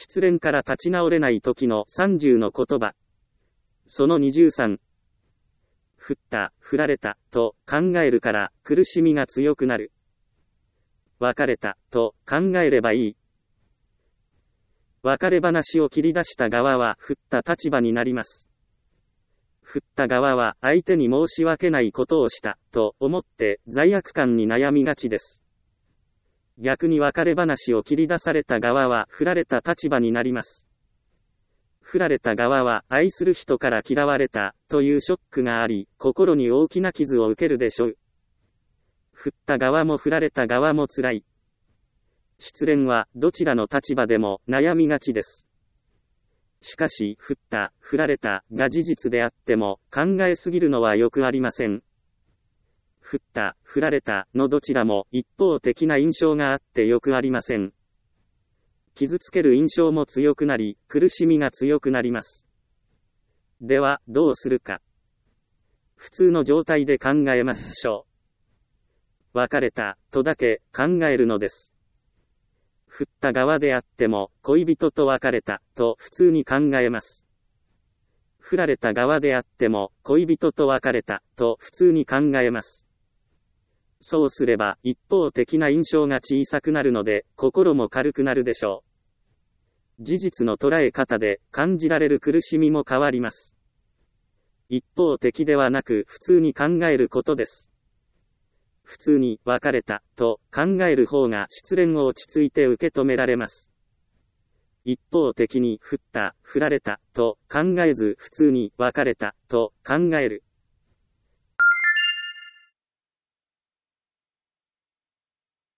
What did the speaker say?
失恋から立ち直れない時の30の言葉。その23。振った、振られた、と考えるから苦しみが強くなる。別れた、と考えればいい。別れ話を切り出した側は振った立場になります。振った側は相手に申し訳ないことをした、と思って罪悪感に悩みがちです。逆に別れ話を切り出された側は振られた立場になります。振られた側は愛する人から嫌われたというショックがあり、心に大きな傷を受けるでしょう。振った側も振られた側も辛い。失恋はどちらの立場でも悩みがちです。しかし、振った、振られたが事実であっても考えすぎるのはよくありません。振った、振られたのどちらも一方的な印象があってよくありません。傷つける印象も強くなり、苦しみが強くなります。では、どうするか。普通の状態で考えましょう。別れた、とだけ考えるのです。振った側であっても、恋人と別れた、と普通に考えます。振られた側であっても、恋人と別れた、と普通に考えます。そうすれば、一方的な印象が小さくなるので、心も軽くなるでしょう。事実の捉え方で、感じられる苦しみも変わります。一方的ではなく、普通に考えることです。普通に、別れた、と考える方が失恋を落ち着いて受け止められます。一方的に、振った、振られた、と考えず、普通に、別れた、と考える。